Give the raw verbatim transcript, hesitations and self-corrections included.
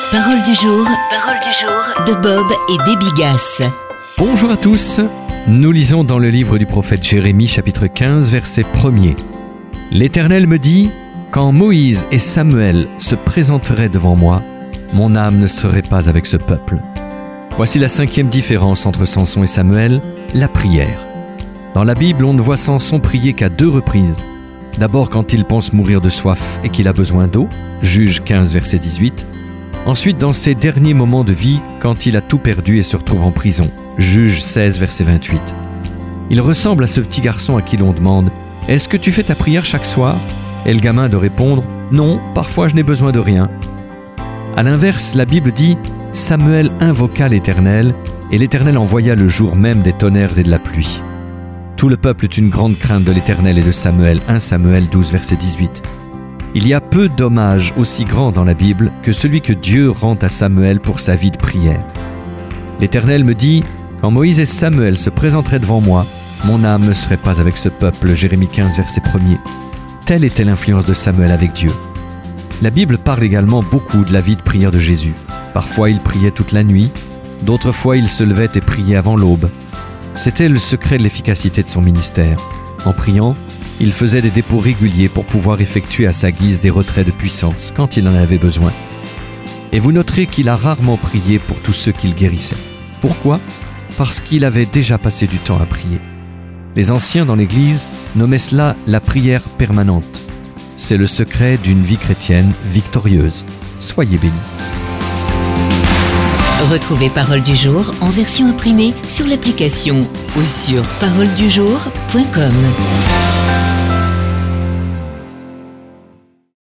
Parole du jour, parole du jour de Bob et Debbie Gass. Bonjour à tous, nous lisons dans le livre du prophète Jérémie chapitre quinze verset premier. L'Éternel me dit, quand Moïse et Samuel se présenteraient devant moi, mon âme ne serait pas avec ce peuple. Voici la cinquième différence entre Samson et Samuel, la prière. Dans la Bible, on ne voit Samson prier qu'à deux reprises. D'abord quand il pense mourir de soif et qu'il a besoin d'eau, Juge quinze verset dix-huit. Ensuite dans ses derniers moments de vie, quand il a tout perdu et se retrouve en prison, Juge seize verset vingt-huit. Il ressemble à ce petit garçon à qui l'on demande « Est-ce que tu fais ta prière chaque soir ?» Et le gamin de répondre « Non, parfois je n'ai besoin de rien. » À l'inverse, la Bible dit « Samuel invoqua l'Éternel, et l'Éternel envoya le jour même des tonnerres et de la pluie. » Tout le peuple eut une grande crainte de l'Éternel et de Samuel, premier Samuel douze verset dix-huit. Il y a peu d'hommages aussi grands dans la Bible que celui que Dieu rend à Samuel pour sa vie de prière. L'Éternel me dit « Quand Moïse et Samuel se présenteraient devant moi, mon âme ne serait pas avec ce peuple. » Jérémie quinze verset premier. Telle était l'influence de Samuel avec Dieu. La Bible parle également beaucoup de la vie de prière de Jésus. Parfois il priait toute la nuit, d'autres fois il se levait et priait avant l'aube. C'était le secret de l'efficacité de son ministère. En priant, il faisait des dépôts réguliers pour pouvoir effectuer à sa guise des retraits de puissance quand il en avait besoin. Et vous noterez qu'il a rarement prié pour tous ceux qu'il guérissait. Pourquoi ? Parce qu'il avait déjà passé du temps à prier. Les anciens dans l'Église nommaient cela la prière permanente. C'est le secret d'une vie chrétienne victorieuse. Soyez bénis. Retrouvez Parole du jour en version imprimée sur l'application ou sur parole du jour point com.